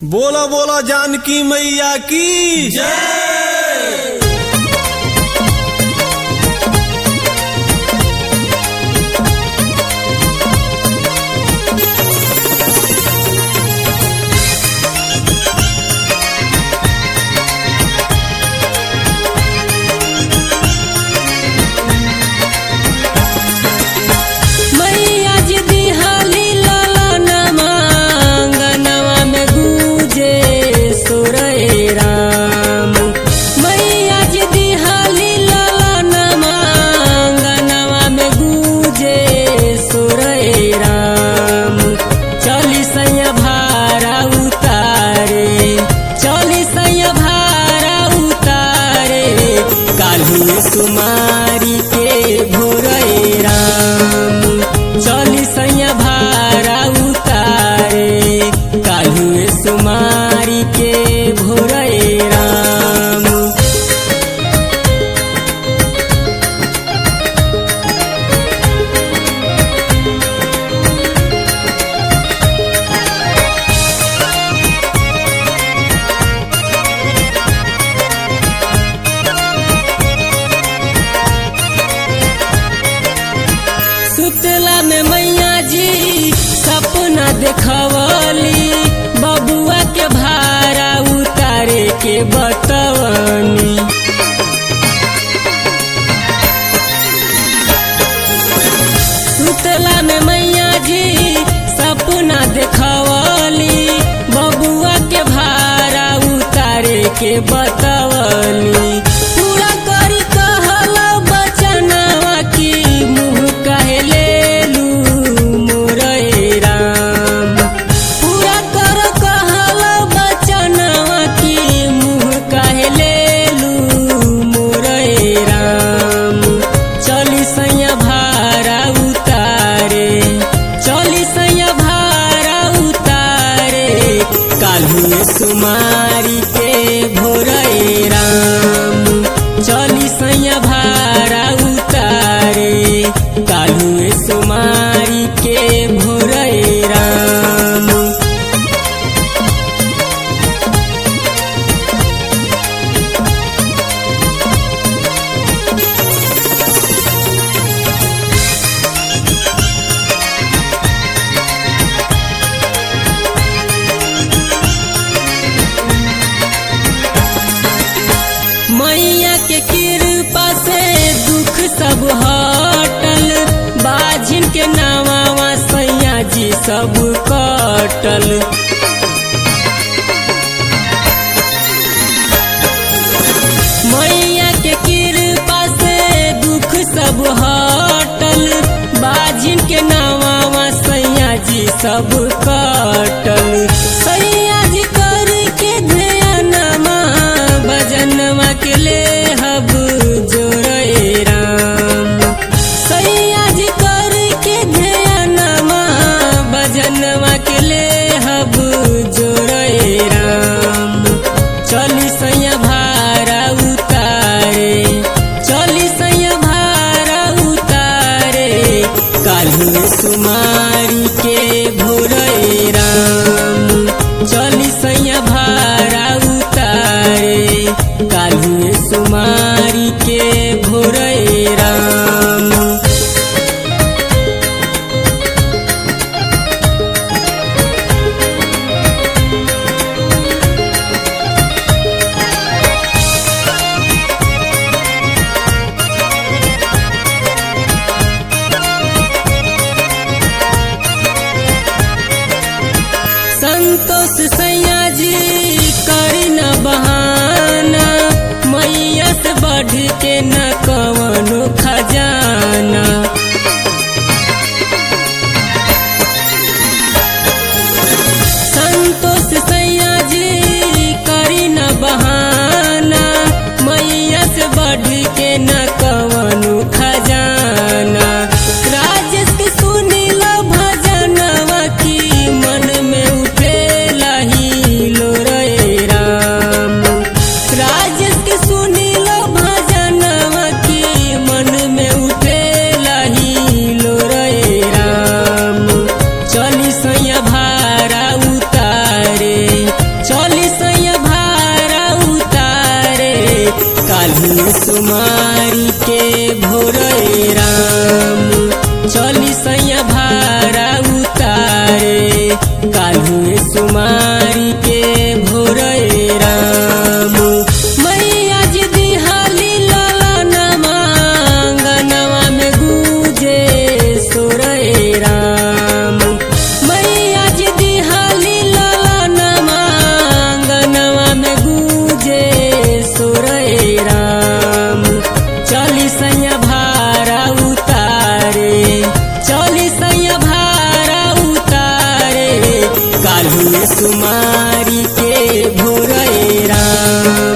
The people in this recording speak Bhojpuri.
बोला बोला जानकी मैया की जय। कुमारी के भोरे राम चली सैया भारा उतारे काल्हुए सुमारी के भोरे राम। सुतला में मैया जी सपना देखवली बबुआ के भारा उतारे के बतवनी। सुतला में मैया जी सपना देखवली बबुआ के भारा उतारे के बतवली। पूरा करी कहल बचनवा की मुँह सुमारी के भोरे राम चली सैया भारा उतारे काल्हुए सुमारी के भोरे राम। मैया के कृपा से दुख सब हटल बाझिन के नावा सैया जी सब कटल। मैया के कृपा से दुख सब हटल बाझिन के नावा सैया जी सब कटल। सैया जी करके ध्यानमा भजनवा के ले हब जोरे राम। सैया जी करके ध्यानमा भजनवा के ले हब जोरे राम। चली सैया भारा उतारे चली सैया भारा उतारे काल्हुए सुमारी के भोरे राम। चली सैया भारा उतारे काल्हुए सुमारी के भोरे राम। संतोष सैया जी करी न बहाना मैया से बढ़ के न कवनो खजाना। संतोष सैया जी करी न बहाना मैया से बढ़ के न कवनो खजाना। राजेश के सुनील भजनवा की मन में उठेला ही लोरे राम। राजेश के सुनील भजनवा की मन में उठेला ही लोरे राम। चली सैया भारा उतारे काल्हू सुमारी के भोरे राम चली सैया भारा उतारे काल्हू सुमारी के भोरे राम मैया जी दिहाली ललनमा अंगनवा में गूंजे सोरे राम मैया जी दिहाली ललनमा अंगनवा में गूंजे सोरे राम चली सैया भारा उतारे चली सैया भारा उतारे काल्हू सुमारी के भोरे राम।